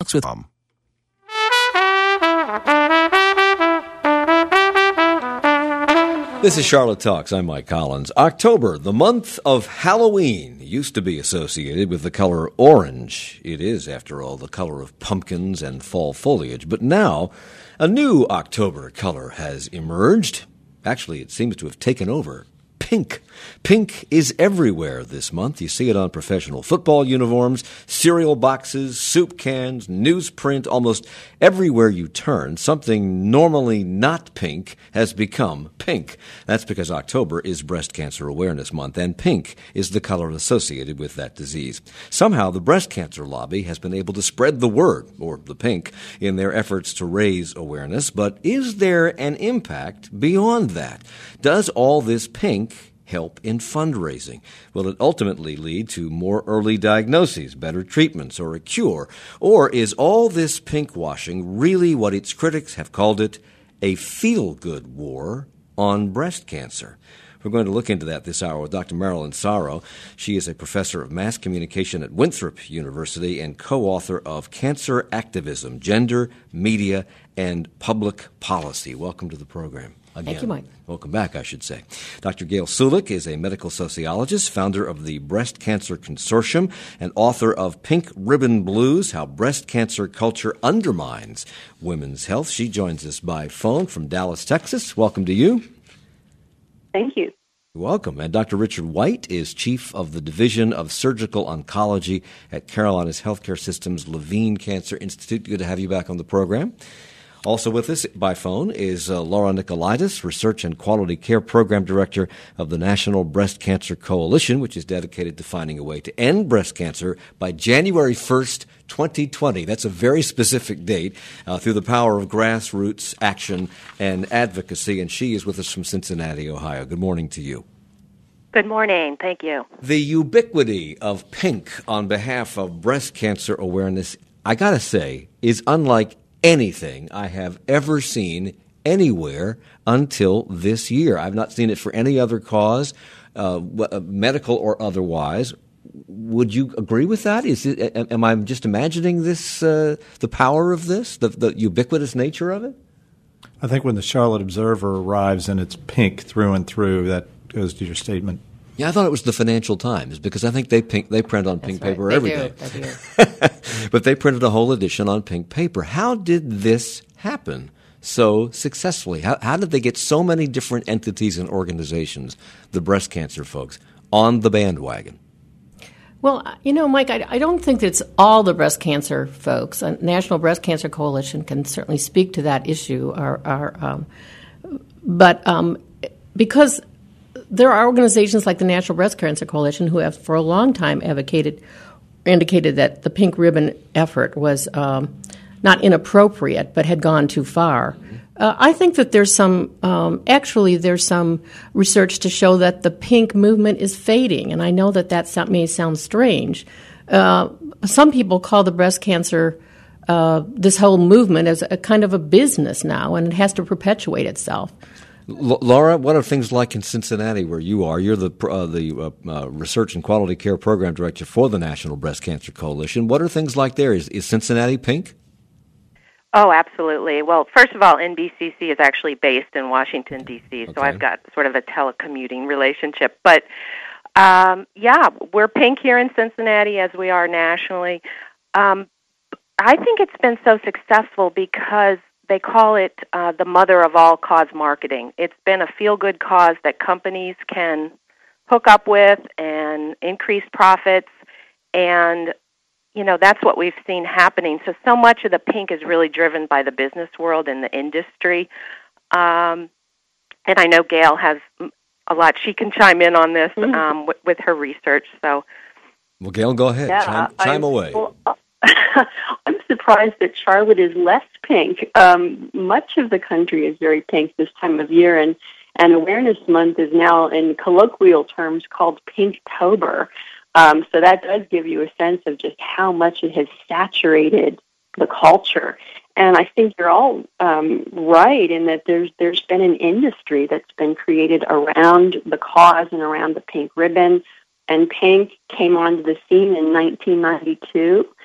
Talks with This is Charlotte Talks. I'm Mike Collins. October, the month of Halloween, used to be associated with the color orange. It is, after all, the color of pumpkins and fall foliage. But now, a new October color has emerged. Actually, it seems to have taken over. Pink. Pink is everywhere this month. You see it on professional football uniforms, cereal boxes, soup cans, newsprint. Almost everywhere you turn, something normally not pink has become pink. That's because October is Breast Cancer Awareness Month, and pink is the color associated with that disease. Somehow, the breast cancer lobby has been able to spread the word, or the pink, in their efforts to raise awareness. But is there an impact beyond that? Does all this pink help in fundraising? Will it ultimately lead to more early diagnoses, better treatments, or a cure? Or is all this pink washing really what its critics have called it, a feel-good war on breast cancer? We're going to look into that this hour with Dr. Marilyn Saro. She is a professor of mass communication at Winthrop University and co-author of Cancer Activism, Gender, Media, and Public Policy. Welcome to the program. Again. Thank you, Mike. Welcome back, I should say. Dr. Gail Sulick is a medical sociologist, founder of the Breast Cancer Consortium, and author of Pink Ribbon Blues, How Breast Cancer Culture Undermines Women's Health. She joins us by phone from Dallas, Texas. Welcome to you. Thank you. Welcome. And Dr. Richard White is chief of the Division of Surgical Oncology at Carolinas Healthcare System's Levine Cancer Institute. Good to have you back on the program. Also with us by phone is Laura Nicolaitis, Research and Quality Care Program Director of the National Breast Cancer Coalition, which is dedicated to finding a way to end breast cancer by January 1st, 2020. That's a very specific date through the power of grassroots action and advocacy. And she is with us from Cincinnati, Ohio. Good morning to you. Good morning. Thank you. The ubiquity of pink on behalf of breast cancer awareness, I got to say, is unlike anything I have ever seen anywhere until this year. I've not seen it for any other cause, medical or otherwise. Would you agree with that? Am I just imagining this, the power of this, the ubiquitous nature of it? I think when the Charlotte Observer arrives and it's pink through and through, that goes to your statement. Yeah, I thought it was the Financial Times because I think they print on pink paper every day. They do. But they printed a whole edition on pink paper. How did this happen so successfully? How did they get so many different entities and organizations, the breast cancer folks, on the bandwagon? Well, Mike, I don't think that it's all the breast cancer folks. National Breast Cancer Coalition can certainly speak to that issue. But because there are organizations like the National Breast Cancer Coalition who have for a long time indicated that the pink ribbon effort was not inappropriate but had gone too far. I think that there's some research to show that the pink movement is fading, and I know that may sound strange. Some people call the breast cancer, this whole movement, as a kind of a business now, and it has to perpetuate itself. Laura, what are things like in Cincinnati where you are? You're the Research and Quality Care Program Director for the National Breast Cancer Coalition. What are things like there? Is Cincinnati pink? Oh, absolutely. Well, first of all, NBCC is actually based in Washington, D.C., so I've got sort of a telecommuting relationship. But, we're pink here in Cincinnati as we are nationally. I think it's been so successful because they call it the mother of all cause marketing. It's been a feel-good cause that companies can hook up with and increase profits, and that's what we've seen happening. So much of the pink is really driven by the business world and the industry. And I know Gail has a lot. She can chime in on this with her research. So, well, Gail, go ahead. Chime away. Well, I'm surprised that Charlotte is less pink. Much of the country is very pink this time of year, and Awareness Month is now, in colloquial terms, called Pinktober. So that does give you a sense of just how much it has saturated the culture. And I think you're all right in that there's been an industry that's been created around the cause and around the pink ribbon. And pink came onto the scene in 1992.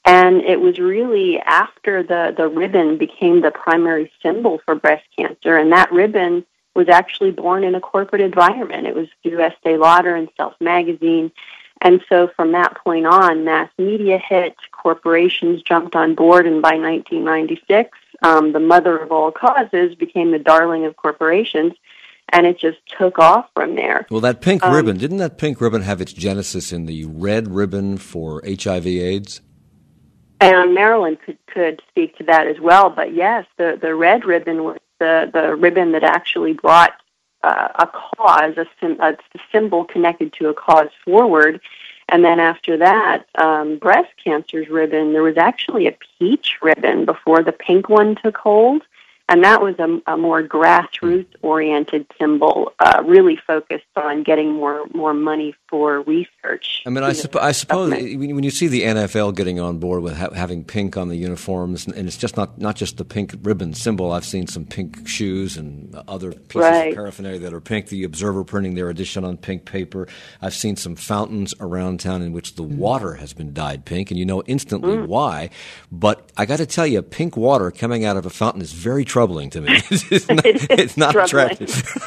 And it was really after the ribbon became the primary symbol for breast cancer, and that ribbon was actually born in a corporate environment. It was through Estee Lauder and Self Magazine. And so from that point on, mass media hit, corporations jumped on board, and by 1996, the mother of all causes became the darling of corporations, and it just took off from there. Well, that pink ribbon, didn't that pink ribbon have its genesis in the red ribbon for HIV/AIDS? And Marilyn could speak to that as well. But yes, the red ribbon was the ribbon that actually brought a cause, a symbol connected to a cause forward. And then after that, breast cancer's ribbon, there was actually a peach ribbon before the pink one took hold. And that was a more grassroots-oriented symbol, really focused on getting more money for research. I mean, I suppose when you see the NFL getting on board with having pink on the uniforms, and it's just not just the pink ribbon symbol. I've seen some pink shoes and other pieces of paraphernalia that are pink. The Observer printing their edition on pink paper. I've seen some fountains around town in which the water has been dyed pink, and you know instantly why. But I got to tell you, pink water coming out of a fountain is very troubling to me. It's not attractive.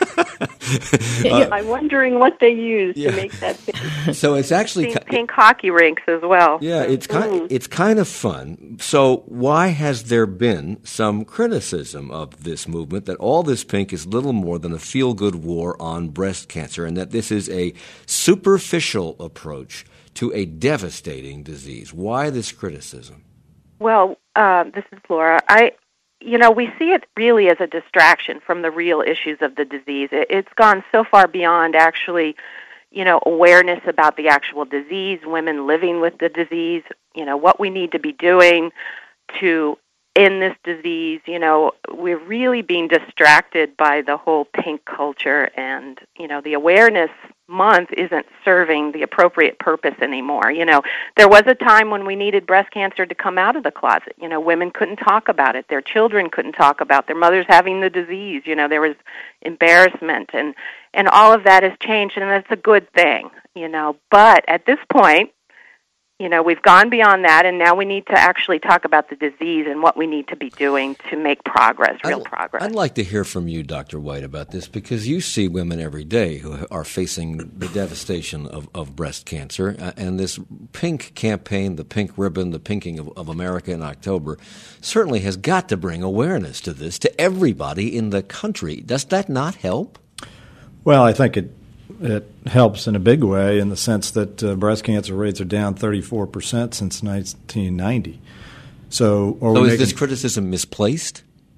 I'm wondering what they use to make that pink. So it's actually pink hockey rinks as well. Yeah, it's kind of fun. So why has there been some criticism of this movement that all this pink is little more than a feel-good war on breast cancer, and that this is a superficial approach to a devastating disease? Why this criticism? Well, this is Laura. We see it really as a distraction from the real issues of the disease. It's gone so far beyond actually, awareness about the actual disease, women living with the disease, what we need to be doing to end this disease. We're really being distracted by the whole pink culture, and, the awareness month isn't serving the appropriate purpose anymore. There was a time when we needed breast cancer to come out of the closet. Women couldn't talk about it. Their children couldn't talk about their mothers having the disease. There was embarrassment, and all of that has changed, and that's a good thing, But at this point, we've gone beyond that, and now we need to actually talk about the disease and what we need to be doing to make progress, real progress. I'd like to hear from you, Dr. White, about this, because you see women every day who are facing the devastation of breast cancer, and this pink campaign, the pink ribbon, the pinking of America in October, certainly has got to bring awareness to this to everybody in the country. Does that not help? Well, I think it helps in a big way in the sense that breast cancer rates are down 34% since 1990. So is this criticism misplaced?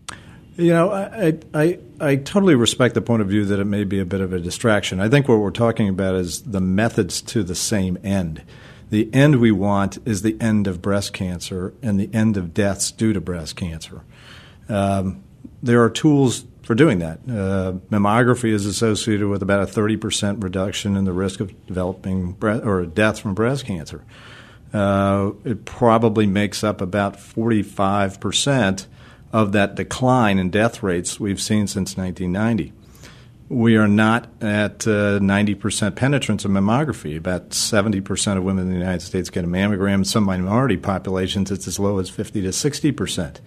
I totally respect the point of view that it may be a bit of a distraction. I think what we're talking about is the methods to the same end. The end we want is the end of breast cancer and the end of deaths due to breast cancer. There are tools for doing that. Mammography is associated with about a 30% reduction in the risk of developing death from breast cancer. It probably makes up about 45% of that decline in death rates we've seen since 1990. We are not at 90% penetrance of mammography. About 70% of women in the United States get a mammogram. Some minority populations, it's as low as 50 to 60%.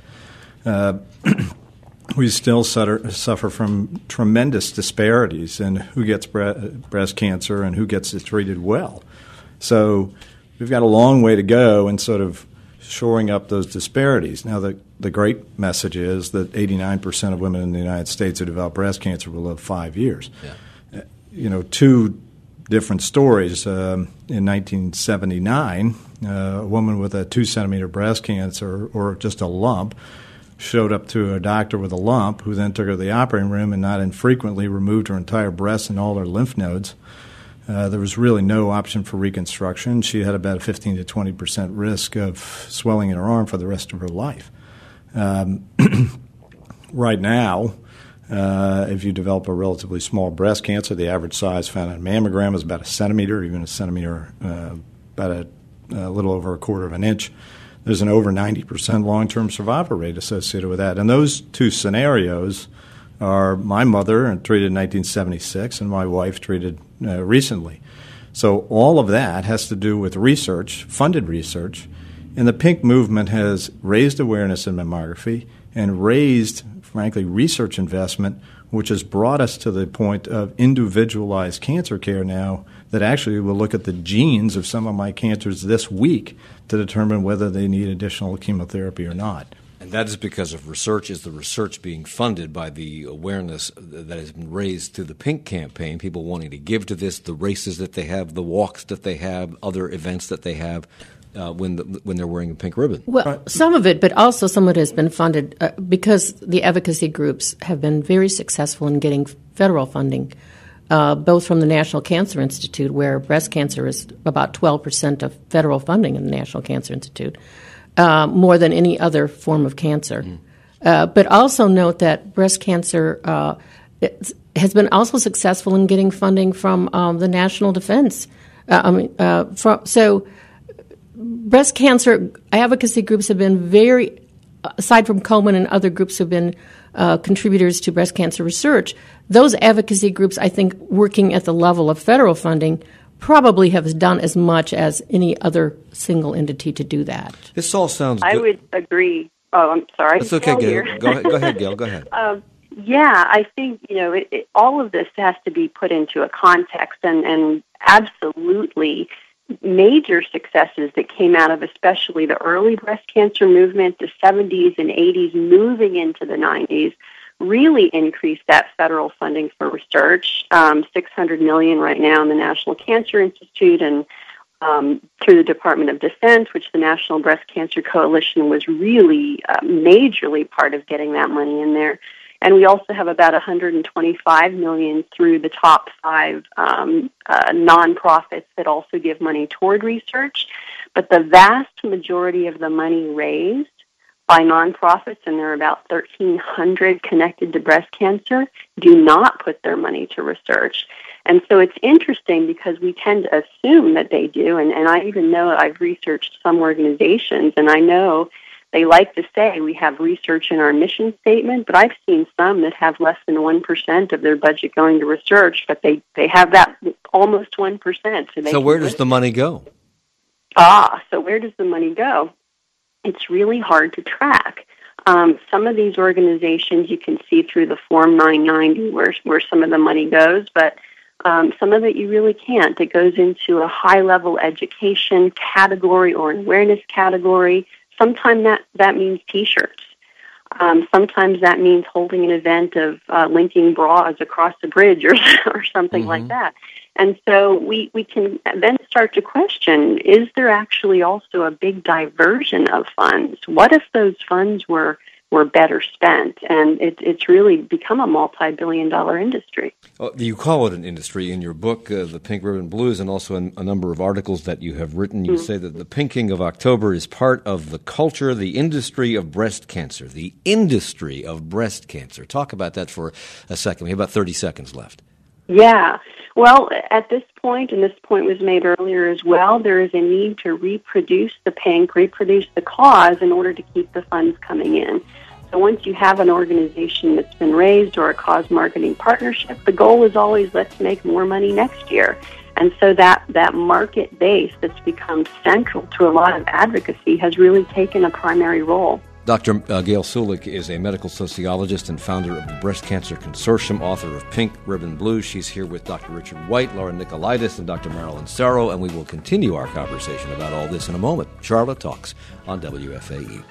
We still suffer from tremendous disparities in who gets breast cancer and who gets it treated well. So we've got a long way to go in sort of shoring up those disparities. Now, the great message is that 89% of women in the United States who develop breast cancer will live 5 years. Yeah. Two different stories. In 1979, a woman with a 2-centimeter breast cancer or just a lump showed up to a doctor with a lump, who then took her to the operating room and not infrequently removed her entire breast and all her lymph nodes. There was really no option for reconstruction. She had about a 15 to 20% risk of swelling in her arm for the rest of her life. Right now, if you develop a relatively small breast cancer, the average size found on a mammogram is about a centimeter, even a centimeter, about a little over a quarter of an inch. There's an over 90% long-term survival rate associated with that. And those two scenarios are my mother, treated in 1976, and my wife, treated recently. So all of that has to do with research, funded research, And the pink movement has raised awareness in mammography and raised, frankly, research investment, which has brought us to the point of individualized cancer care now that actually will look at the genes of some of my cancers this week to determine whether they need additional chemotherapy or not. And that is because of research. Is the research being funded by the awareness that has been raised through the Pink campaign, people wanting to give to this, the races that they have, the walks that they have, other events that they have when they're wearing a pink ribbon? Well, some of it, but also some of it has been funded because the advocacy groups have been very successful in getting federal funding, both from the National Cancer Institute, where breast cancer is about 12% of federal funding in the National Cancer Institute, more than any other form of cancer. But also note that breast cancer has been also successful in getting funding from the National Defense. So breast cancer advocacy groups have been very, aside from Komen and other groups who have been contributors to breast cancer research, those advocacy groups, I think, working at the level of federal funding, probably have done as much as any other single entity to do that. This all sounds good. I would agree. Oh, I'm sorry. It's okay, Gail. Go ahead, Gail. Go ahead. Yeah, I think, all of this has to be put into a context, and absolutely major successes that came out of especially the early breast cancer movement, the 70s and 80s, moving into the 90s, really increased that federal funding for research, $600 million right now in the National Cancer Institute, and through the Department of Defense, which the National Breast Cancer Coalition was really majorly part of getting that money in there. And we also have about $125 million through the top 5 nonprofits that also give money toward research. But the vast majority of the money raised by nonprofits, and there are about 1,300 connected to breast cancer, do not put their money to research. And so it's interesting because we tend to assume that they do, and I even know I've researched some organizations, and I know they like to say we have research in our mission statement, but I've seen some that have less than 1% of their budget going to research, but they have that almost 1%. So where does the money go? So where does the money go? It's really hard to track. Some of these organizations you can see through the Form 990 where some of the money goes, but some of it you really can't. It goes into a high-level education category or an awareness category. Sometimes that means T-shirts. Sometimes that means holding an event of linking bras across the bridge or something like that. And so we can then start to question, is there actually also a big diversion of funds? What if those funds were better spent? And it's really become a multi-billion-dollar industry. You call it an industry in your book, The Pink Ribbon Blues, and also in a number of articles that you have written. You say that the pinking of October is part of the culture, the industry of breast cancer. The industry of breast cancer. Talk about that for a second. We have about 30 seconds left. Yeah. Well, at this point, and this point was made earlier as well, there is a need to reproduce the pink, reproduce the cause in order to keep the funds coming in. So once you have an organization that's been raised or a cause marketing partnership, the goal is always let's make more money next year. And so that market base that's become central to a lot of advocacy has really taken a primary role. Dr. Gail Sulick is a medical sociologist and founder of the Breast Cancer Consortium, author of Pink Ribbon Blues. She's here with Dr. Richard White, Laura Nicolaitis, and Dr. Marilyn Sarro, and we will continue our conversation about all this in a moment. Charlotte Talks on WFAE.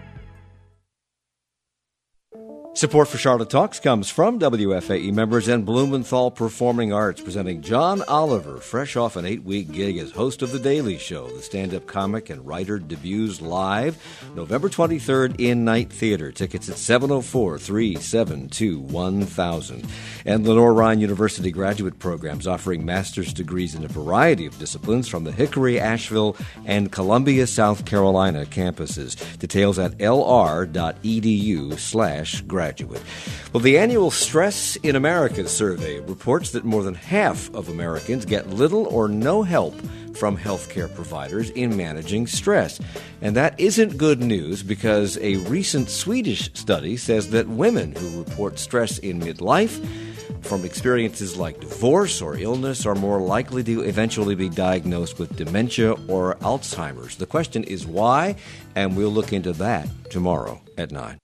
Support for Charlotte Talks comes from WFAE members and Blumenthal Performing Arts, presenting John Oliver, fresh off an 8-week gig as host of The Daily Show. The stand-up comic and writer debuts live November 23rd in Night Theater. Tickets at 704-372-1000. And Lenore Ryan University graduate programs offering master's degrees in a variety of disciplines from the Hickory, Asheville, and Columbia, South Carolina campuses. Details at lr.edu/graduate. Well, the annual Stress in America survey reports that more than half of Americans get little or no help from healthcare providers in managing stress. And that isn't good news because a recent Swedish study says that women who report stress in midlife from experiences like divorce or illness are more likely to eventually be diagnosed with dementia or Alzheimer's. The question is why, and we'll look into that tomorrow at 9.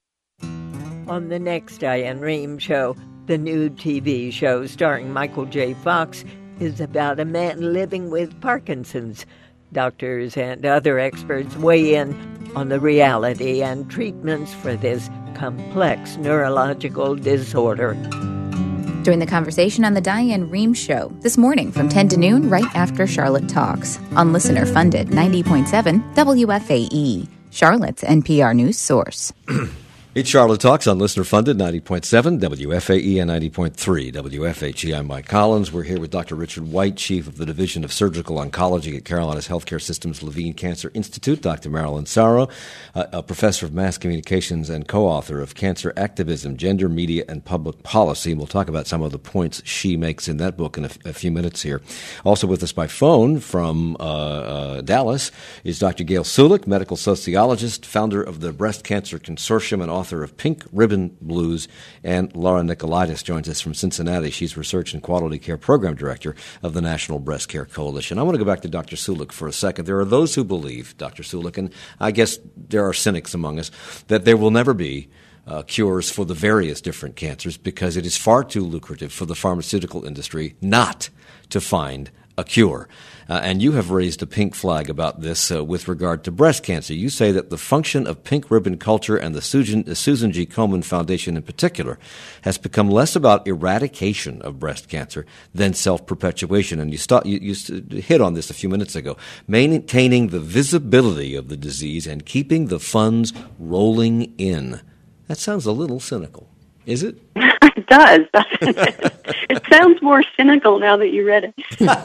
On the next Diane Rehm Show, the new TV show starring Michael J. Fox is about a man living with Parkinson's. Doctors and other experts weigh in on the reality and treatments for this complex neurological disorder. Join the conversation on the Diane Rehm Show this morning from 10 to noon right after Charlotte Talks on listener-funded 90.7 WFAE, Charlotte's NPR news source. It's Charlotte Talks on listener-funded 90.7 WFAE and 90.3 WFHE. I'm Mike Collins. We're here with Dr. Richard White, Chief of the Division of Surgical Oncology at Carolinas Healthcare System's Levine Cancer Institute, Dr. Marilyn Sarro, a professor of mass communications and co-author of Cancer Activism, Gender, Media, and Public Policy. And we'll talk about some of the points she makes in that book in a few minutes here. Also with us by phone from Dallas is Dr. Gail Sulick, medical sociologist, founder of the Breast Cancer Consortium and author of Pink Ribbon Blues, and Laura Nicolaitis joins us from Cincinnati. She's Research and Quality Care Program Director of the National Breast Care Coalition. I want to go back to Dr. Sulick for a second. There are those who believe, Dr. Sulick, and I guess there are cynics among us, that there will never be cures for the various different cancers because it is far too lucrative for the pharmaceutical industry not to find a cure. And you have raised a pink flag about this with regard to breast cancer. You say that the function of pink ribbon culture and the Susan G. Komen Foundation in particular has become less about eradication of breast cancer than self-perpetuation. And you hit on this a few minutes ago, maintaining the visibility of the disease and keeping the funds rolling in. That sounds a little cynical. Is it? It does, doesn't it? It sounds more cynical now that you read it.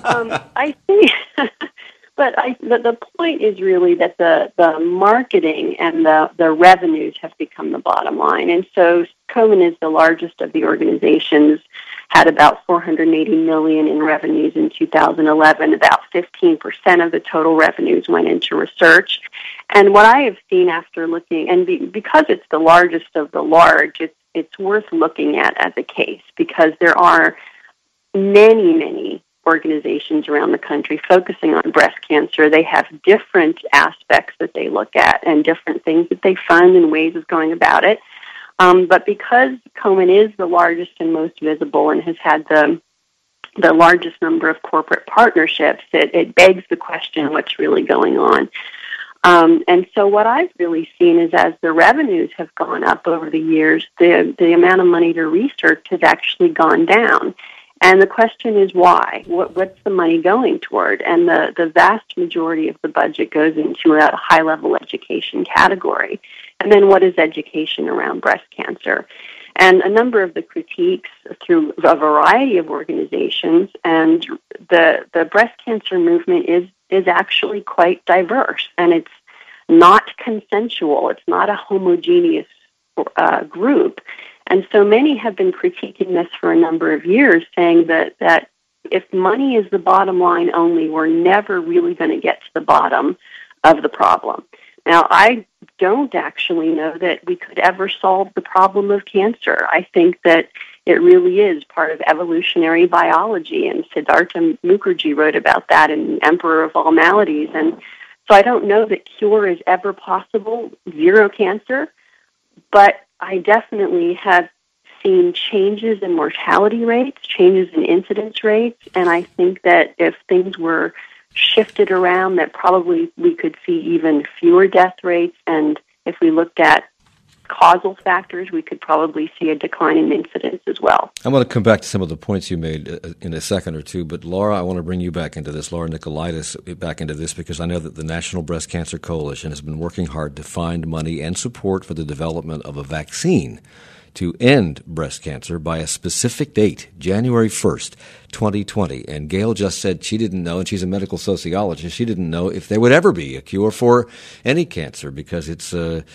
I think, but the point is really that the marketing and the revenues have become the bottom line. And so Komen is the largest of the organizations, had about $480 million in revenues in 2011. About 15% of the total revenues went into research. And what I have seen after looking, and because it's the largest of the large, it's worth looking at as a case because there are many, many organizations around the country focusing on breast cancer. They have different aspects that they look at and different things that they fund and ways of going about it. But because Komen is the largest and most visible and has had the largest number of corporate partnerships, it begs the question, what's really going on? And so what I've really seen is as the revenues have gone up over the years, the amount of money to research has actually gone down. And the question is why? What's the money going toward? And the vast majority of the budget goes into a high-level education category. And then what is education around breast cancer? And a number of the critiques through a variety of organizations, and the breast cancer movement is actually quite diverse, and it's not consensual. It's not a homogeneous group. And so many have been critiquing this for a number of years, saying that if money is the bottom line only, we're never really going to get to the bottom of the problem. Now, I don't actually know that we could ever solve the problem of cancer. I think that it really is part of evolutionary biology, and Siddhartha Mukherjee wrote about that in Emperor of All Maladies. And so I don't know that cure is ever possible, zero cancer, but I definitely have seen changes in mortality rates, changes in incidence rates, and I think that if things were shifted around, that probably we could see even fewer death rates, and if we looked at causal factors, we could probably see a decline in incidence as well. I'm going to come back to some of the points you made in a second or two, but Laura, I want to bring you back into this, Laura Nicolaitis back into this, because I know that the National Breast Cancer Coalition has been working hard to find money and support for the development of a vaccine to end breast cancer by a specific date, January 1st, 2020. And Gail just said she didn't know, and she's a medical sociologist, she didn't know if there would ever be a cure for any cancer because it's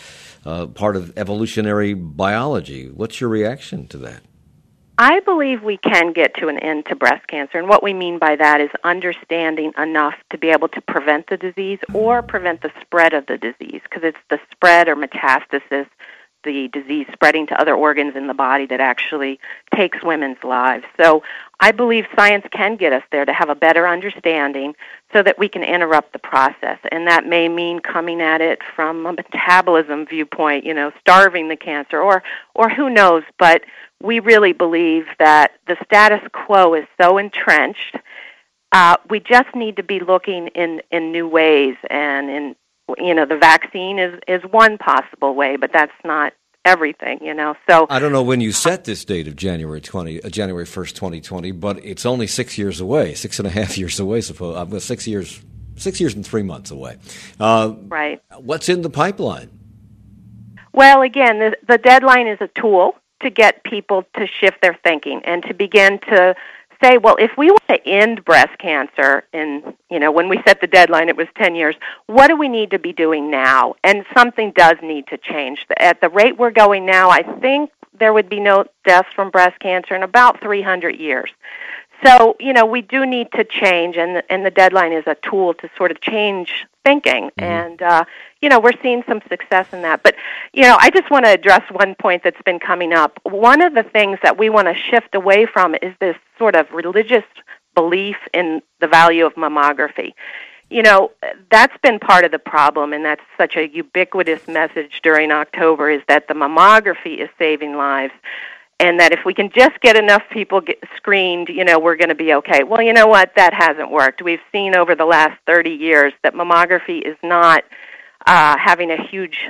part of evolutionary biology. What's your reaction to that? I believe we can get to an end to breast cancer, and what we mean by that is understanding enough to be able to prevent the disease or prevent the spread of the disease, because it's the spread or metastasis the disease spreading to other organs in the body that actually takes women's lives. So I believe science can get us there to have a better understanding so that we can interrupt the process. And that may mean coming at it from a metabolism viewpoint, starving the cancer, or who knows. But we really believe that the status quo is so entrenched. We just need to be looking in new ways, and the vaccine is one possible way, but that's not everything, So I don't know when you set this date of January 1st, 2020, but it's only 6 years away, 6.5 years away. 6 years and 3 months away. Right. What's in the pipeline? Well, again, the deadline is a tool to get people to shift their thinking and to begin to say, well, if we want to end breast cancer when we set the deadline, it was 10 years, what do we need to be doing now? And something does need to change. At the rate we're going now, I think there would be no deaths from breast cancer in about 300 years. So, we do need to change, and the deadline is a tool to sort of change thinking. And, we're seeing some success in that. But, I just want to address one point that's been coming up. One of the things that we want to shift away from is this sort of religious belief in the value of mammography. That's been part of the problem, and that's such a ubiquitous message during October, is that the mammography is saving lives. And that if we can just get enough people screened, we're going to be okay. Well, you know what? That hasn't worked. We've seen over the last 30 years that mammography is not having a huge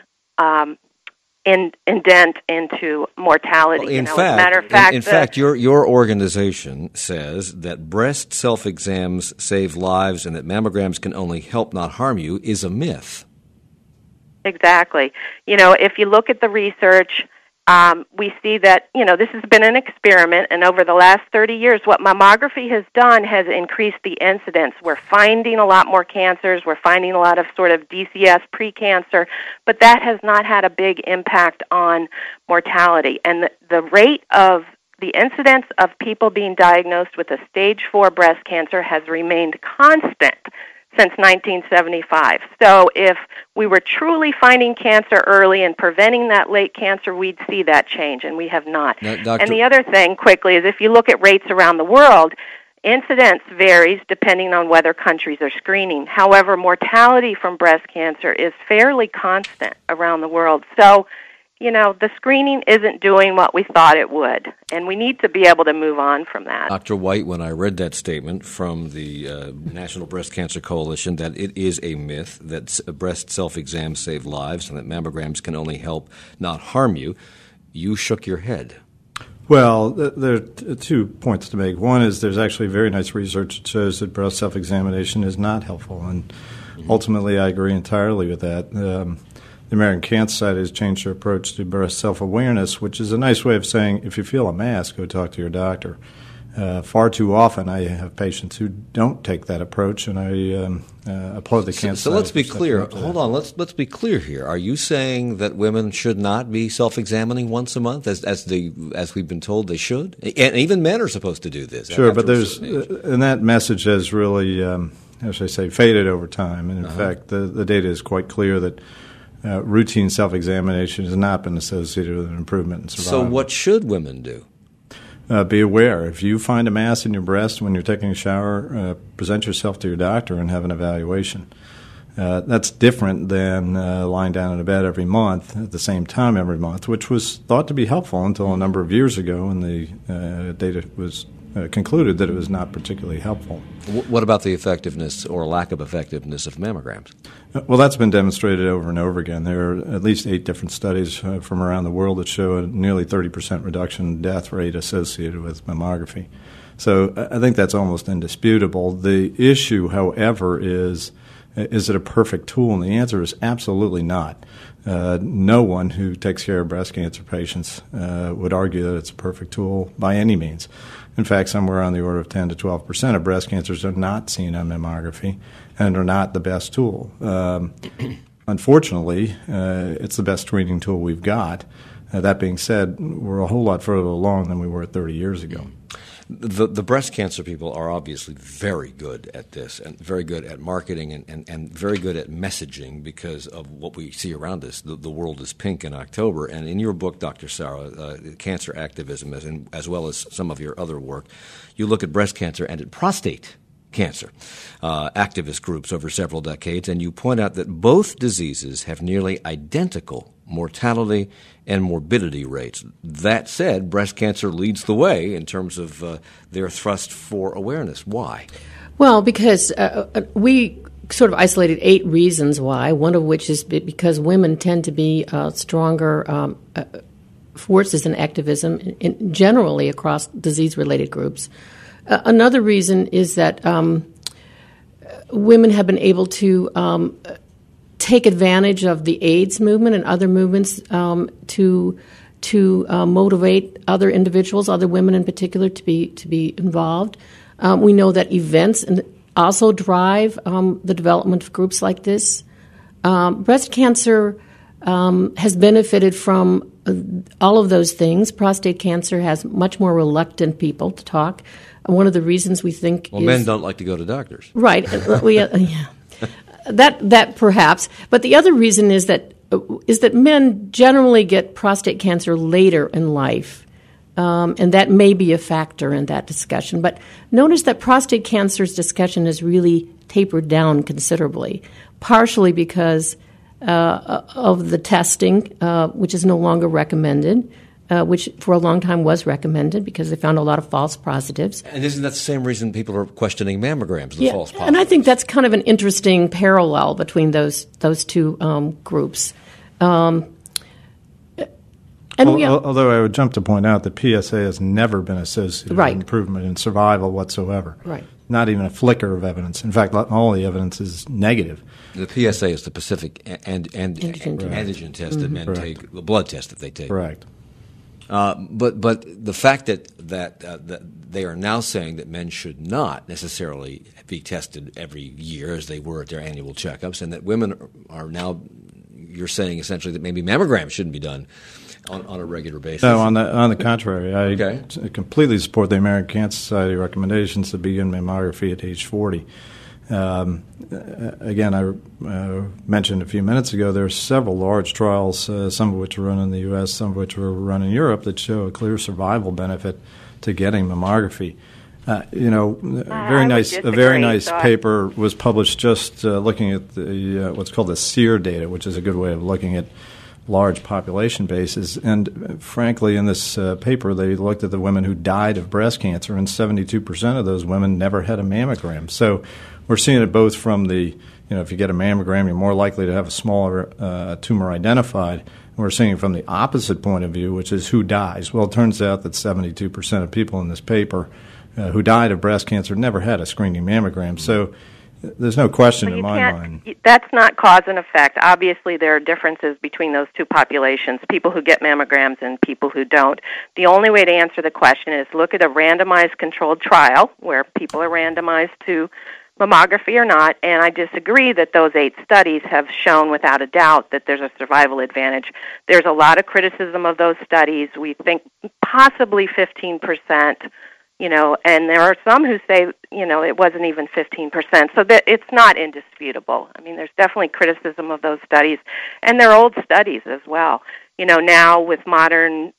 indent into mortality. Well, as a matter of fact, in fact, your organization says that breast self-exams save lives and that mammograms can only help, not harm you, is a myth. Exactly. If you look at the research, we see that, this has been an experiment, and over the last 30 years, what mammography has done has increased the incidence. We're finding a lot more cancers. We're finding a lot of sort of DCS precancer, but that has not had a big impact on mortality. And the rate of the incidence of people being diagnosed with a stage 4 breast cancer has remained constant since 1975. So if we were truly finding cancer early and preventing that late cancer, we'd see that change, and we have not. Now, and the other thing, quickly, is if you look at rates around the world, incidence varies depending on whether countries are screening. However, mortality from breast cancer is fairly constant around the world. So, the screening isn't doing what we thought it would, and we need to be able to move on from that. Dr. White, when I read that statement from the National Breast Cancer Coalition that it is a myth that breast self-exams save lives and that mammograms can only help, not harm you, you shook your head. Well, there are 2 points to make. One is there's actually very nice research that shows that breast self-examination is not helpful, and ultimately I agree entirely with that. The American Cancer Society has changed their approach to breast self-awareness, which is a nice way of saying if you feel a mass, go talk to your doctor. Far too often I have patients who don't take that approach, and I applaud the cancer. So let's be clear. Hold on. Let's be clear here. Are you saying that women should not be self-examining once a month, as we've been told they should? And even men are supposed to do this. Sure, but and that message has really, how should I say, faded over time. And in fact, the data is quite clear that routine self-examination has not been associated with an improvement in survival. So what should women do? Be aware. If you find a mass in your breast when you're taking a shower, present yourself to your doctor and have an evaluation. That's different than lying down in a bed every month at the same time every month, which was thought to be helpful until a number of years ago when the data was concluded that it was not particularly helpful. What about the effectiveness or lack of effectiveness of mammograms? Well, that's been demonstrated over and over again. There are at least 8 different studies from around the world that show a nearly 30% reduction in death rate associated with mammography. So I think that's almost indisputable. The issue, however, is it a perfect tool? And the answer is absolutely not. No one who takes care of breast cancer patients would argue that it's a perfect tool by any means. In fact, somewhere on the order of 10 to 12% of breast cancers are not seen on mammography and are not the best tool. Unfortunately, it's the best screening tool we've got. That being said, we're a whole lot further along than we were 30 years ago. The breast cancer people are obviously very good at this and very good at marketing and very good at messaging because of what we see around us. The world is pink in October. And in your book, Dr. Sarah, Cancer Activism, as well as some of your other work, you look at breast cancer and at prostate cancer, activist groups over several decades, and you point out that both diseases have nearly identical mortality and morbidity rates. That said, breast cancer leads the way in terms of their thrust for awareness. Why? Well, because we sort of isolated 8 reasons why, one of which is because women tend to be stronger forces in activism generally across disease-related groups. Another reason is that women have been able to take advantage of the AIDS movement and other movements to motivate other individuals, other women in particular, to be involved. We know that events also drive the development of groups like this. Breast cancer has benefited from all of those things. Prostate cancer has much more reluctant people to talk. One of the reasons we think men don't like to go to doctors. Right. Yeah. That perhaps. But the other reason is that men generally get prostate cancer later in life. And that may be a factor in that discussion. But notice that prostate cancer's discussion has really tapered down considerably, partially because of the testing, which is no longer recommended, which for a long time was recommended because they found a lot of false positives. And isn't that the same reason people are questioning mammograms, the false positives? And I think that's kind of an interesting parallel between those two groups. Although I would jump to point out that PSA has never been associated with improvement in survival whatsoever. Right. Not even a flicker of evidence. In fact, all the evidence is negative. The PSA is the Pacific antigen test that men take, the blood test that they take. Correct. But the fact that they are now saying that men should not necessarily be tested every year as they were at their annual checkups, and that women are now, you're saying essentially that maybe mammograms shouldn't be done on a regular basis. No, on the contrary. I completely support the American Cancer Society recommendations to begin mammography at age 40. Again, I mentioned a few minutes ago there are several large trials, some of which were run in the U.S., some of which were run in Europe, that show a clear survival benefit to getting mammography. A very nice paper was published just looking at the what's called the SEER data, which is a good way of looking at large population bases. And frankly, in this paper, they looked at the women who died of breast cancer, and 72% of those women never had a mammogram. So we're seeing it both from the, if you get a mammogram, you're more likely to have a smaller tumor identified. And we're seeing it from the opposite point of view, which is who dies. Well, it turns out that 72% of people in this paper who died of breast cancer never had a screening mammogram. So there's no question in my mind. That's not cause and effect. Obviously, there are differences between those two populations, people who get mammograms and people who don't. The only way to answer the question is look at a randomized controlled trial where people are randomized to mammography or not, and I disagree that those 8 studies have shown without a doubt that there's a survival advantage. There's a lot of criticism of those studies. We think possibly 15%. And there are some who say, it wasn't even 15%. So that it's not indisputable. I mean, there's definitely criticism of those studies, and they're old studies as well. Now with modern,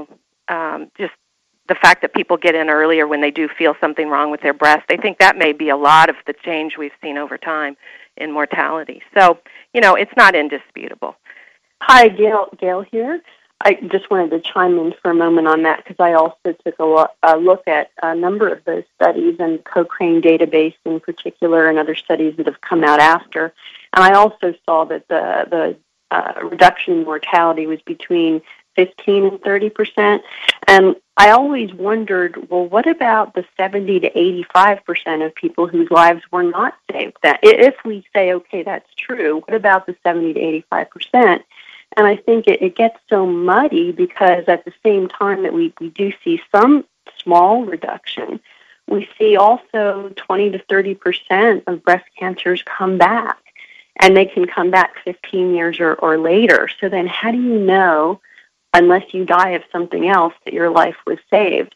just the fact that people get in earlier when they do feel something wrong with their breast, I think that may be a lot of the change we've seen over time in mortality. So, it's not indisputable. Hi, Gail here. I just wanted to chime in for a moment on that because I also took a look at a number of those studies and Cochrane database in particular and other studies that have come out after. And I also saw that the reduction in mortality was between 15 and 30%. And I always wondered, well, what about the 70 to 85% of people whose lives were not saved? That if we say, okay, that's true, what about the 70 to 85%? And I think it gets so muddy because at the same time that we do see some small reduction, we see also 20 to 30% of breast cancers come back, and they can come back 15 years or later. So then how do you know, unless you die of something else, that your life was saved?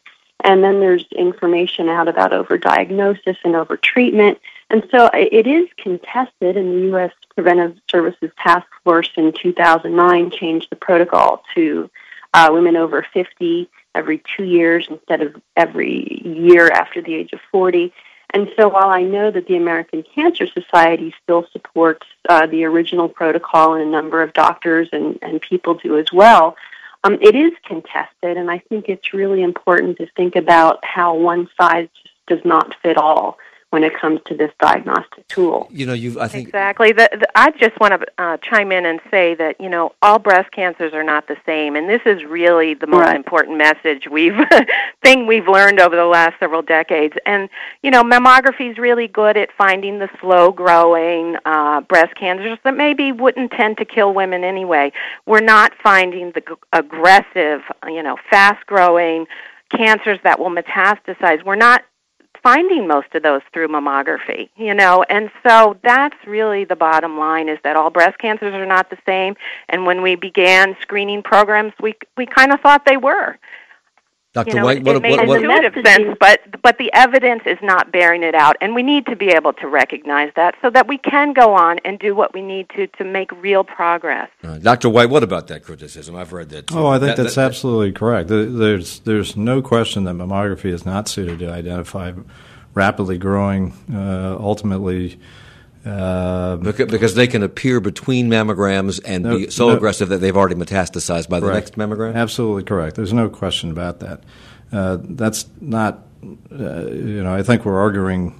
And then there's information out about overdiagnosis and overtreatment. And so it is contested, and the U.S. Preventive Services Task Force in 2009 changed the protocol to women over 50 every 2 years instead of every year after the age of 40. And so while I know that the American Cancer Society still supports the original protocol, and a number of doctors and people do as well, it is contested, and I think it's really important to think about how one size just does not fit all when it comes to this diagnostic tool. I think exactly. I just want to chime in and say that all breast cancers are not the same, and this is really the most important message we've learned over the last several decades. And mammography is really good at finding the slow-growing breast cancers that maybe wouldn't tend to kill women anyway. We're not finding the aggressive, fast-growing cancers that will metastasize. We're not finding most of those through mammography, and so that's really the bottom line, is that all breast cancers are not the same, and when we began screening programs, we kind of thought they were. Dr. White, it made intuitive sense, but the evidence is not bearing it out, and we need to be able to recognize that so that we can go on and do what we need to make real progress. Dr. White, what about that criticism? I've read that too. Oh, I think that's absolutely correct. There's no question that mammography is not suited to identify rapidly growing, ultimately. Because they can appear between mammograms and be so aggressive that they've already metastasized by the next mammogram? Absolutely correct. There's no question about that. That's not, I think we're arguing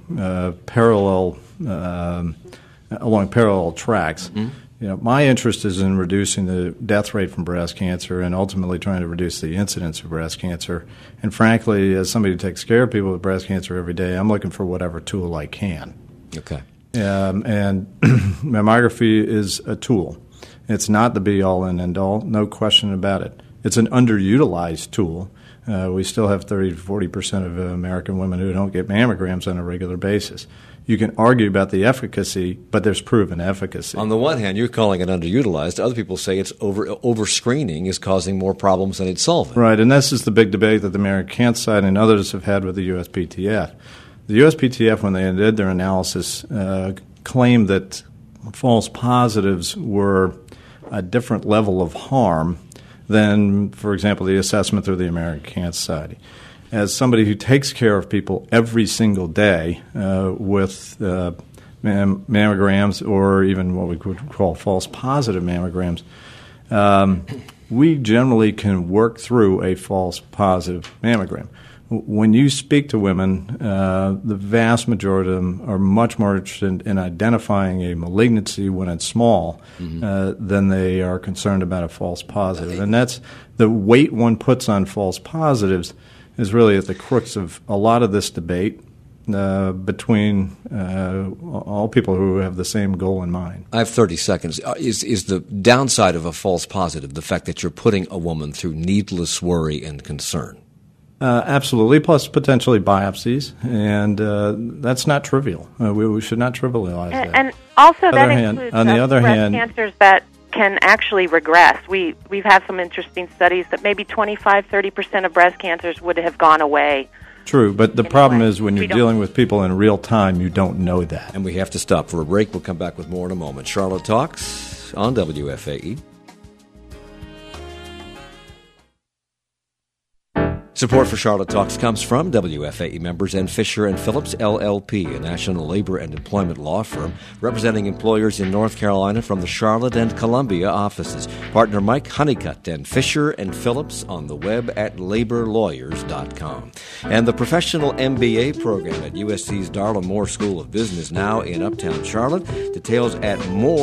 along parallel tracks. Mm-hmm. My interest is in reducing the death rate from breast cancer and ultimately trying to reduce the incidence of breast cancer. And frankly, as somebody who takes care of people with breast cancer every day, I'm looking for whatever tool I can. Okay. And mammography is a tool. It's not the be-all and end-all, no question about it. It's an underutilized tool. We still have 30 to 40% of American women who don't get mammograms on a regular basis. You can argue about the efficacy, but there's proven efficacy. On the one hand, you're calling it underutilized. Other people say it's over-screening is causing more problems than it's solving. Right, and this is the big debate that the American Cancer Society and others have had with the USPTF. The USPTF, when they did their analysis, claimed that false positives were a different level of harm than, for example, the assessment through the American Cancer Society. As somebody who takes care of people every single day with mammograms, or even what we could call false positive mammograms, we generally can work through a false positive mammogram. When you speak to women, the vast majority of them are much more interested in identifying a malignancy when it's small than they are concerned about a false positive. And that's the weight one puts on false positives is really at the crux of a lot of this debate between all people who have the same goal in mind. I have 30 seconds. Is the downside of a false positive the fact that you're putting a woman through needless worry and concern? Absolutely, plus potentially biopsies, and that's not trivial. We should not trivialize that. And also that includes breast cancers that can actually regress. We've had some interesting studies that maybe 25-30% of breast cancers would have gone away. True, but the problem is when you're dealing with people in real time, you don't know that. And we have to stop for a break. We'll come back with more in a moment. Charlotte Talks on WFAE. Support for Charlotte Talks comes from WFAE members and Fisher & Phillips, LLP, a national labor and employment law firm representing employers in North Carolina from the Charlotte and Columbia offices. Partner Mike Honeycutt and Fisher & Phillips on the web at laborlawyers.com. And the professional MBA program at USC's Darla Moore School of Business, now in Uptown Charlotte. Details at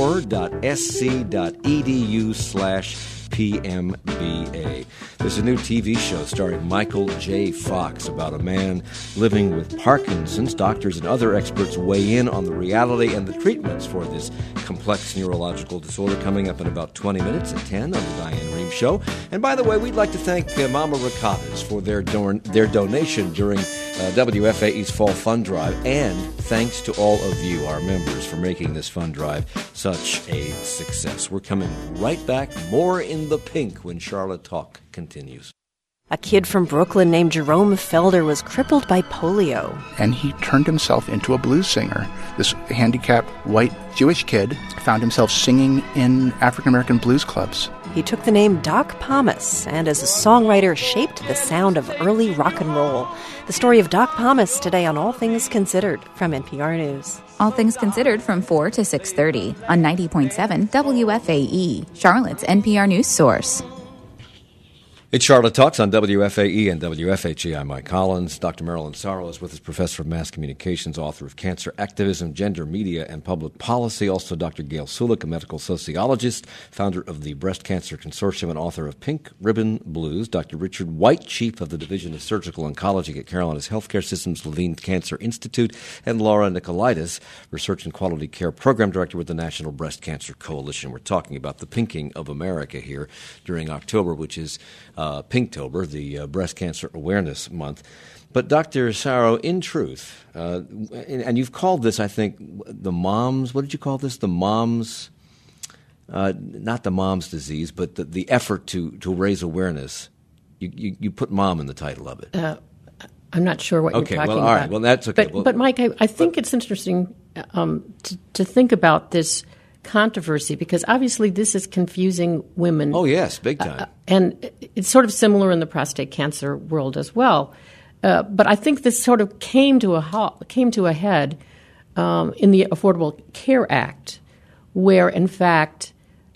moore.sc.edu/PMBA. There's a new TV show starring Michael J. Fox about a man living with Parkinson's. Doctors and other experts weigh in on the reality and the treatments for this complex neurological disorder, coming up in about 20 minutes at 10 on the Diane Rehm Show. And by the way, we'd like to thank Mama Ricotta's for their donation during WFAE's Fall Fund Drive, and thanks to all of you, our members, for making this fund drive such a success. We're coming right back, more in the pink when Charlotte Talk continues. A kid from Brooklyn named Jerome Felder was crippled by polio. And he turned himself into a blues singer. This handicapped white Jewish kid found himself singing in African-American blues clubs. He took the name Doc Pomus and as a songwriter shaped the sound of early rock and roll. The story of Doc Pomus today on All Things Considered from NPR News. All Things Considered from 4 to 6:30 on 90.7 WFAE, Charlotte's NPR News source. It's Charlotte Talks on WFAE and WFHE. I'm Mike Collins. Dr. Marilyn Sarlo is with us, professor of mass communications, author of Cancer Activism, Gender, Media, and Public Policy. Also, Dr. Gail Sulick, a medical sociologist, founder of the Breast Cancer Consortium and author of Pink Ribbon Blues. Dr. Richard White, chief of the Division of Surgical Oncology at Carolinas Healthcare System's Levine Cancer Institute. And Laura Nicolaitis, research and quality care program director with the National Breast Cancer Coalition. We're talking about the pinking of America here during October, which is Pinktober, the Breast Cancer Awareness Month. But Dr. Sarlo, in truth, and you've called this, I think, the moms, what did you call this? The moms, not the mom's disease, but the effort to raise awareness. You put mom in the title of it. I'm not sure what you're talking about. Okay, well, all right. Well, that's okay. But Mike, I think it's interesting to think about this controversy because obviously this is confusing women. Oh, yes, big time. And it's sort of similar in the prostate cancer world as well. But I think this sort of came to a head in the Affordable Care Act, where, in fact,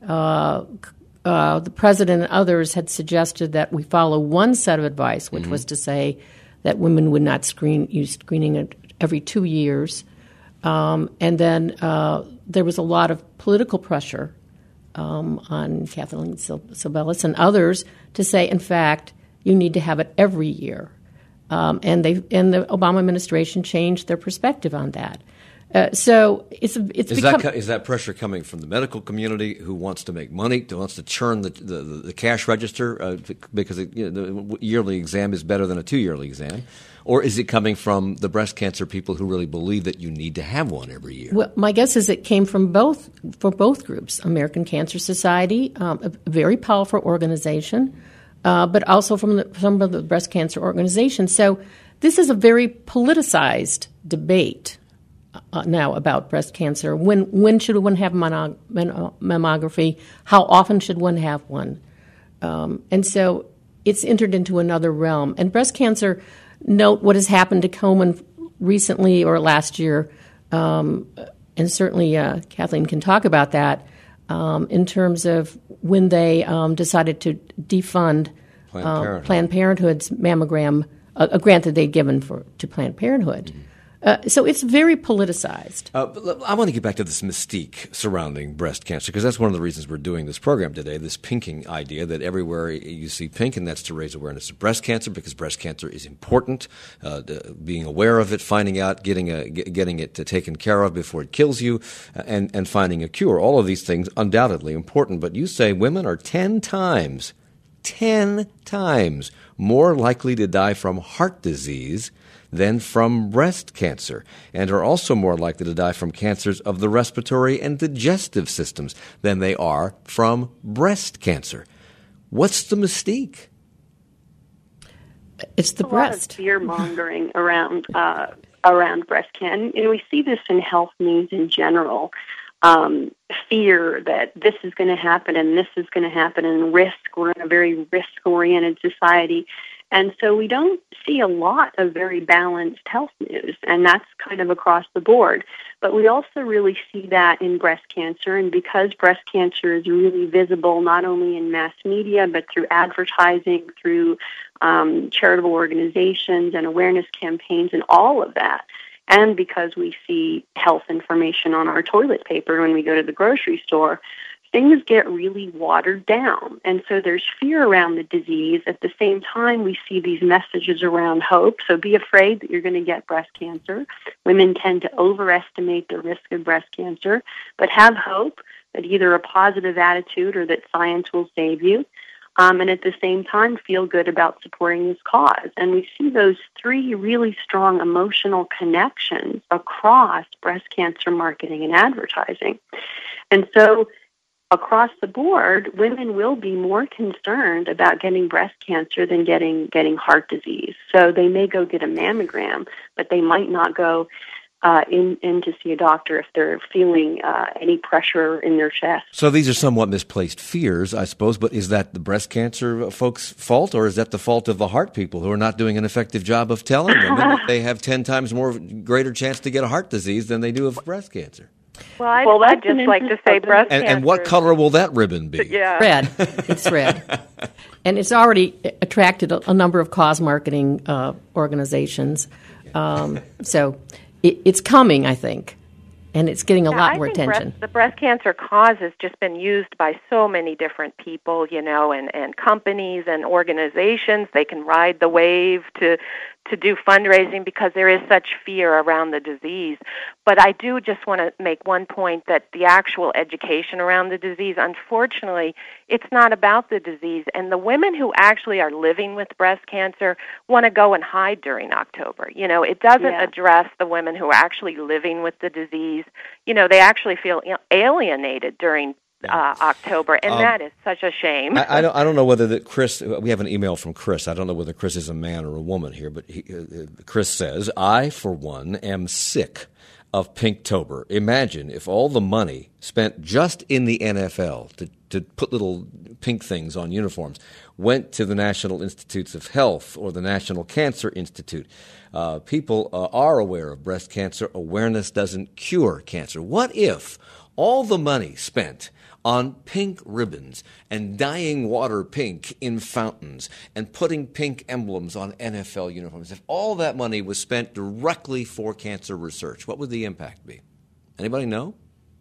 the president and others had suggested that we follow one set of advice, which was to say that women would not use screening every 2 years. And then there was a lot of political pressure on Kathleen Sebelius and others to say, in fact, you need to have it every year. And the Obama administration changed their perspective on that. So is that pressure coming from the medical community who wants to make money, who wants to churn the cash register because the yearly exam is better than a 2-yearly exam? Or is it coming from the breast cancer people who really believe that you need to have one every year? Well, my guess is it came from both groups. American Cancer Society, a very powerful organization, but also from some of the breast cancer organizations. So this is a very politicized debate now about breast cancer. When should one have mammography? How often should one have one? And so it's entered into another realm. And breast cancer, note what has happened to Komen recently or last year, and certainly Kathleen can talk about that, in terms of when they decided to defund Planned Parenthood's mammogram, a grant that they'd given to Planned Parenthood. Mm-hmm. So it's very politicized. I want to get back to this mystique surrounding breast cancer because that's one of the reasons we're doing this program today, this pinking idea that everywhere you see pink, and that's to raise awareness of breast cancer because breast cancer is important, being aware of it, finding out, getting it taken care of before it kills you, and finding a cure. All of these things undoubtedly important, but you say women are 10 times more likely to die from heart disease than from breast cancer, and are also more likely to die from cancers of the respiratory and digestive systems than they are from breast cancer. What's the mystique? It's the breast. A lot of fear-mongering around breast cancer, and we see this in health news in general. Fear that this is going to happen and this is going to happen, and risk. We're in a very risk-oriented society. And so we don't see a lot of very balanced health news, and that's kind of across the board. But we also really see that in breast cancer, and because breast cancer is really visible not only in mass media, but through advertising, through charitable organizations and awareness campaigns and all of that, and because we see health information on our toilet paper when we go to the grocery store, things get really watered down. And so there's fear around the disease. At the same time, we see these messages around hope. So be afraid that you're going to get breast cancer. Women tend to overestimate the risk of breast cancer, but have hope that either a positive attitude or that science will save you. And at the same time, feel good about supporting this cause. And we see those three really strong emotional connections across breast cancer marketing and advertising. And so across the board, women will be more concerned about getting breast cancer than getting heart disease. So they may go get a mammogram, but they might not go in to see a doctor if they're feeling any pressure in their chest. So these are somewhat misplaced fears, I suppose, but is that the breast cancer folks' fault, or is that the fault of the heart people who are not doing an effective job of telling women that they have 10 times greater chance to get a heart disease than they do of breast cancer? Well, I'd just like to say breast cancer. And what color will that ribbon be? Yeah. Red. It's red. And it's already attracted a number of cause marketing organizations. So it's coming, I think, and it's getting a lot more attention. The breast cancer cause has just been used by so many different people, and companies and organizations. They can ride the wave to do fundraising because there is such fear around the disease. But I do just want to make one point that the actual education around the disease, unfortunately, it's not about the disease. And the women who actually are living with breast cancer want to go and hide during October. It doesn't address the women who are actually living with the disease. They actually feel alienated during October, and that is such a shame. I don't know whether that Chris. We have an email from Chris. I don't know whether Chris is a man or a woman here, but Chris says, "I, for one, am sick of Pinktober. Imagine if all the money spent just in the NFL to put little pink things on uniforms went to the National Institutes of Health or the National Cancer Institute. People are aware of breast cancer. Awareness doesn't cure cancer. What if all the money spent on pink ribbons and dyeing water pink in fountains and putting pink emblems on NFL uniforms, if all that money was spent directly for cancer research, what would the impact be? Anybody know?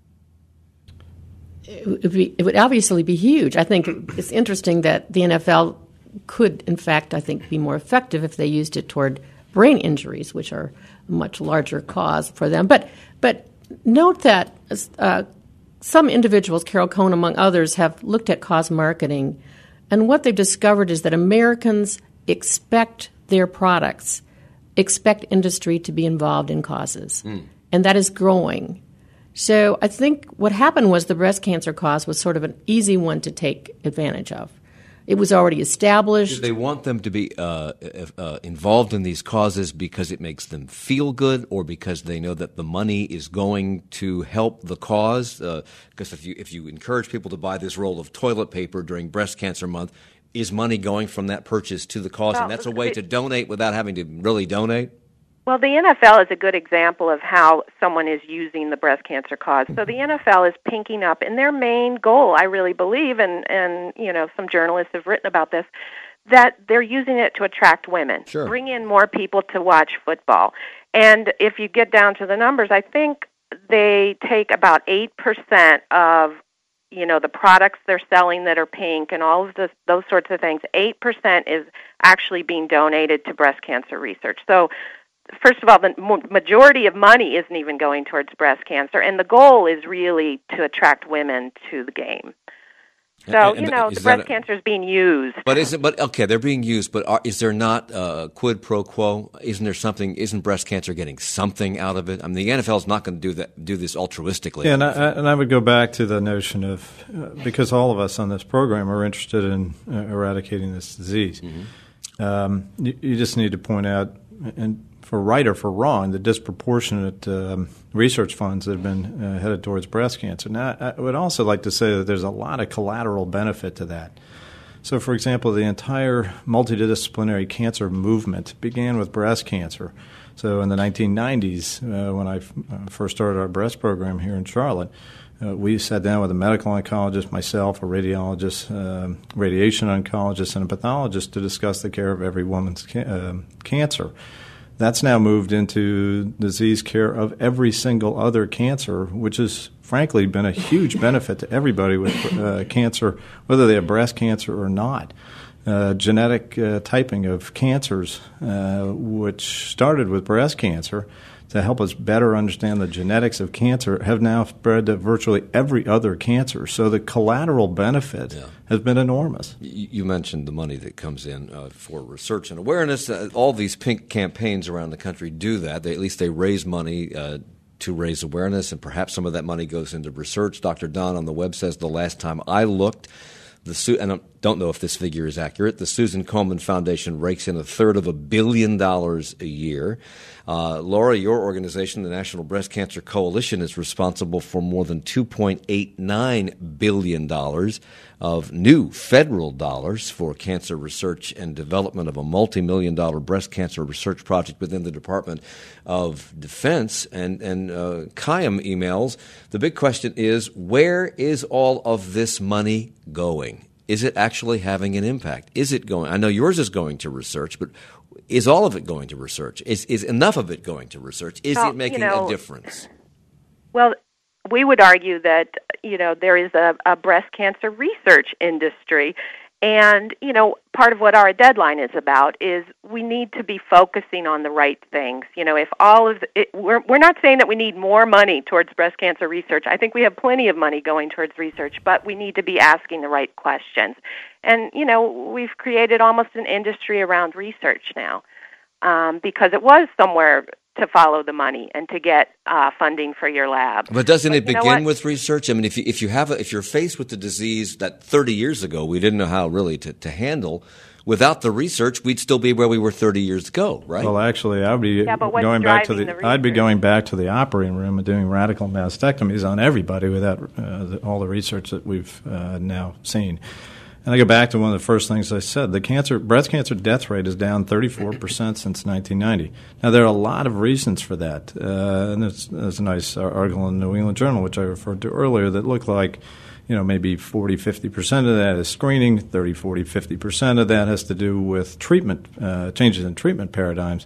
It would obviously be huge. I think it's interesting that the NFL could, in fact, I think, be more effective if they used it toward brain injuries, which are a much larger cause for them. But note that some individuals, Carol Cohn among others, have looked at cause marketing, and what they've discovered is that Americans expect their products, expect industry to be involved in causes, and that is growing. So I think what happened was the breast cancer cause was sort of an easy one to take advantage of. It was already established. Do they want them to be involved in these causes because it makes them feel good, or because they know that the money is going to help the cause? Because if you encourage people to buy this roll of toilet paper during Breast Cancer Month, is money going from that purchase to the cause? And that's a way to donate without having to really donate? Well, the NFL is a good example of how someone is using the breast cancer cause. So the NFL is pinking up, and their main goal, I really believe, and some journalists have written about this, that they're using it to attract women, bring in more people to watch football. And if you get down to the numbers, I think they take about 8% of the products they're selling that are pink and all of those sorts of things. 8% is actually being donated to breast cancer research. So first of all, the majority of money isn't even going towards breast cancer, and the goal is really to attract women to the game. So, the breast cancer is being used. But okay, they're being used, but is there not quid pro quo? Isn't breast cancer getting something out of it? I mean, the NFL is not going to do this altruistically. Yeah, and I would go back to the notion of, because all of us on this program are interested in eradicating this disease, you just need to point out, and for right or for wrong, the disproportionate research funds that have been headed towards breast cancer. Now, I would also like to say that there's a lot of collateral benefit to that. So, for example, the entire multidisciplinary cancer movement began with breast cancer. So in the 1990s, when I first started our breast program here in Charlotte, we sat down with a medical oncologist, myself, a radiologist, radiation oncologist, and a pathologist to discuss the care of every woman's cancer. That's now moved into disease care of every single other cancer, which has, frankly, been a huge benefit to everybody with cancer, whether they have breast cancer or not. Genetic typing of cancers, which started with breast cancer, to help us better understand the genetics of cancer, have now spread to virtually every other cancer. So the collateral benefit has been enormous. You mentioned the money that comes in for research and awareness. All these pink campaigns around the country do that. At least they raise money to raise awareness, and perhaps some of that money goes into research. Dr. Don on the web says the last time I looked, and I don't know if this figure is accurate, the Susan Komen Foundation rakes in $1/3 billion a year. Laura, your organization, the National Breast Cancer Coalition, is responsible for more than $2.89 billion of new federal dollars for cancer research and development of a multi-million-dollar breast cancer research project within the Department of Defense. And Chaim emails, the big question is, where is all of this money going? Is it actually having an impact? Is it going? I know yours is going to research, but is all of it going to research? Is enough of it going to research? Is it making a difference? Well, we would argue that, there is a breast cancer research industry. And, part of what our deadline is about is we need to be focusing on the right things. If all of it, we're not saying that we need more money towards breast cancer research. I think we have plenty of money going towards research, but we need to be asking the right questions. And, we've created almost an industry around research now because it was somewhere to follow the money and to get funding for your lab. But doesn't it begin with research? I mean, if you're faced with the disease that 30 years ago we didn't know how really to handle, without the research we'd still be where we were 30 years ago, right? Well, actually, I'd be going back to the operating room and doing radical mastectomies on everybody without all the research that we've now seen. And I go back to one of the first things I said. The breast cancer death rate is down 34% since 1990. Now, there are a lot of reasons for that. And there's a nice article in the New England Journal, which I referred to earlier, that looked like, maybe 40, 50% of that is screening, 30, 40, 50% of that has to do with treatment, changes in treatment paradigms.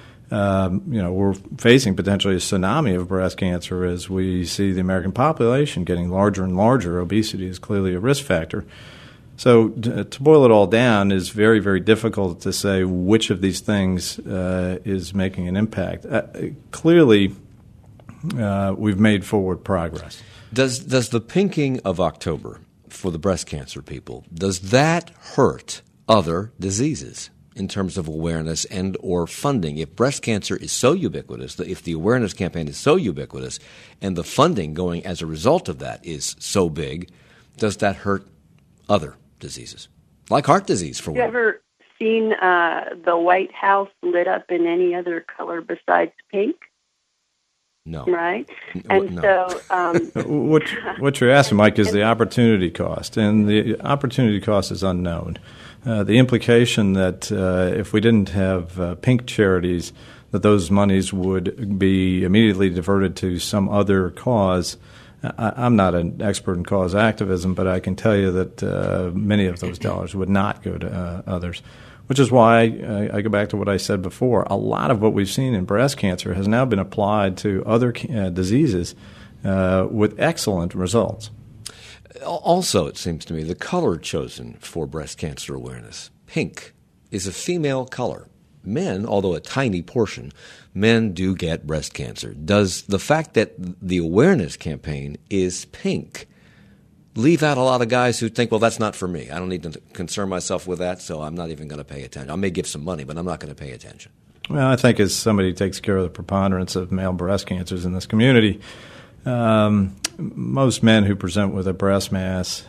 We're facing potentially a tsunami of breast cancer as we see the American population getting larger and larger. Obesity is clearly a risk factor. So to boil it all down is very, very difficult to say which of these things is making an impact. Clearly, we've made forward progress. Does the pinking of October for the breast cancer people, does that hurt other diseases in terms of awareness and or funding? If breast cancer is so ubiquitous, if the awareness campaign is so ubiquitous, and the funding going as a result of that is so big, does that hurt other diseases, like heart disease, for one? Have you ever seen the White House lit up in any other color besides pink? No. Right? And no. So... what you're asking, Mike, is the opportunity cost. And the opportunity cost is unknown. The implication that if we didn't have pink charities, that those monies would be immediately diverted to some other cause. I'm not an expert in cause activism, but I can tell you that many of those dollars would not go to others, which is why I go back to what I said before. A lot of what we've seen in breast cancer has now been applied to other diseases with excellent results. Also, it seems to me, the color chosen for breast cancer awareness, pink, is a female color. Men, although a tiny portion, men do get breast cancer. Does the fact that the awareness campaign is pink leave out a lot of guys who think, well, that's not for me. I don't need to concern myself with that, so I'm not even going to pay attention. I may give some money, but I'm not going to pay attention. Well, I think as somebody who takes care of the preponderance of male breast cancers in this community, most men who present with a breast mass,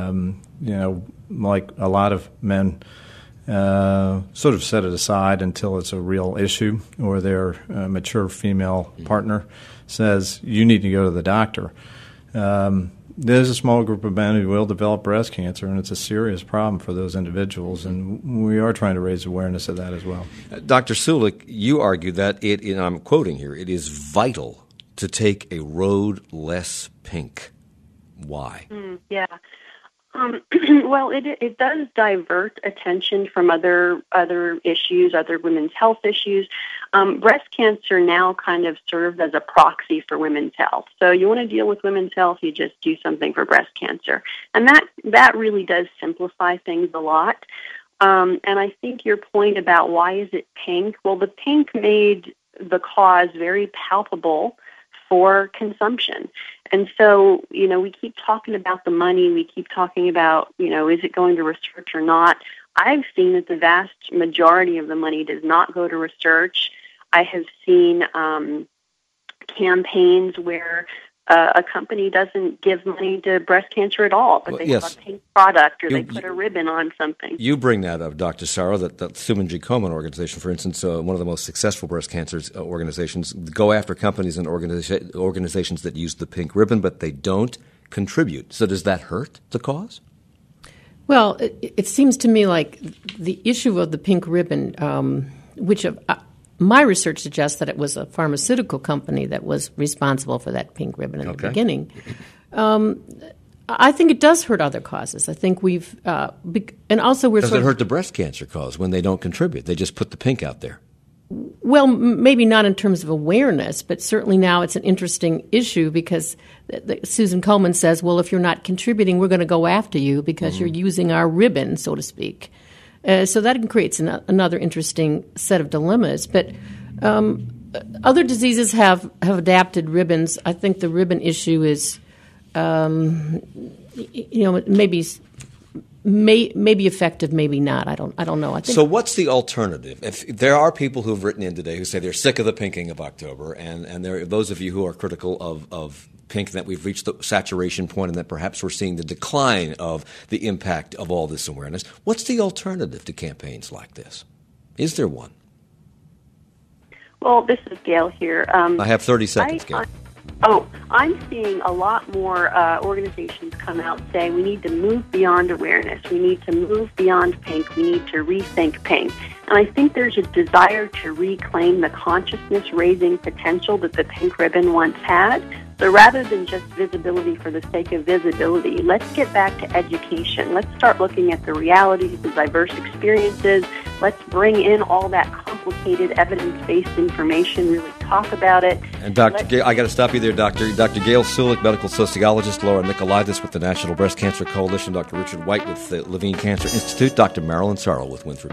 like a lot of men, sort of set it aside until it's a real issue, or their mature female partner says, you need to go to the doctor. There's a small group of men who will develop breast cancer, and it's a serious problem for those individuals, and we are trying to raise awareness of that as well. Dr. Sulik, you argue that and I'm quoting here, it is vital to take a road less pink. Why? Yeah. Well, it does divert attention from other issues, other women's health issues. Breast cancer now kind of serves as a proxy for women's health. So you want to deal with women's health, you just do something for breast cancer. And that really does simplify things a lot. And I think your point about why is it pink, well, the pink made the cause very palpable for consumption. And so, we keep talking about the money. We keep talking about, is it going to research or not? I've seen that the vast majority of the money does not go to research. I have seen campaigns where a company doesn't give money to breast cancer at all, but they have a pink product or they put a ribbon on something. You bring that up, Dr. Sarah, that the Suman G. Komen organization, for instance, one of the most successful breast cancer organizations, go after companies and organizations that use the pink ribbon, but they don't contribute. So does that hurt the cause? Well, it seems to me like the issue of the pink ribbon, which my research suggests that it was a pharmaceutical company that was responsible for that pink ribbon in the beginning. I think it does hurt other causes. I think we've and also we're does it hurt the breast cancer cause when they don't contribute? They just put the pink out there. Well, maybe not in terms of awareness, but certainly now it's an interesting issue because Susan Komen says, well, if you're not contributing, we're going to go after you because you're using our ribbon, so to speak. So that creates another interesting set of dilemmas. But other diseases have adapted ribbons. I think the ribbon issue is, maybe effective, maybe not. I don't know. So what's the alternative? If there are people who've written in today who say they're sick of the pinking of October, and there are those of you who are critical of pink, that we've reached the saturation point and that perhaps we're seeing the decline of the impact of all this awareness, what's the alternative to campaigns like this? Is there one? Well, this is Gail here. I have 30 seconds, Gail. I'm seeing a lot more organizations come out saying we need to move beyond awareness. We need to move beyond pink. We need to rethink pink. And I think there's a desire to reclaim the consciousness-raising potential that the pink ribbon once had. So rather than just visibility for the sake of visibility, let's get back to education. Let's start looking at the realities, the diverse experiences. Let's bring in all that complicated evidence-based information, really talk about it. And Dr. Gail, I got to stop you there, Dr. Gail Sulick, medical sociologist, Laura Nicolaitis with the National Breast Cancer Coalition, Dr. Richard White with the Levine Cancer Institute, Dr. Marilyn Sarl with Winthrop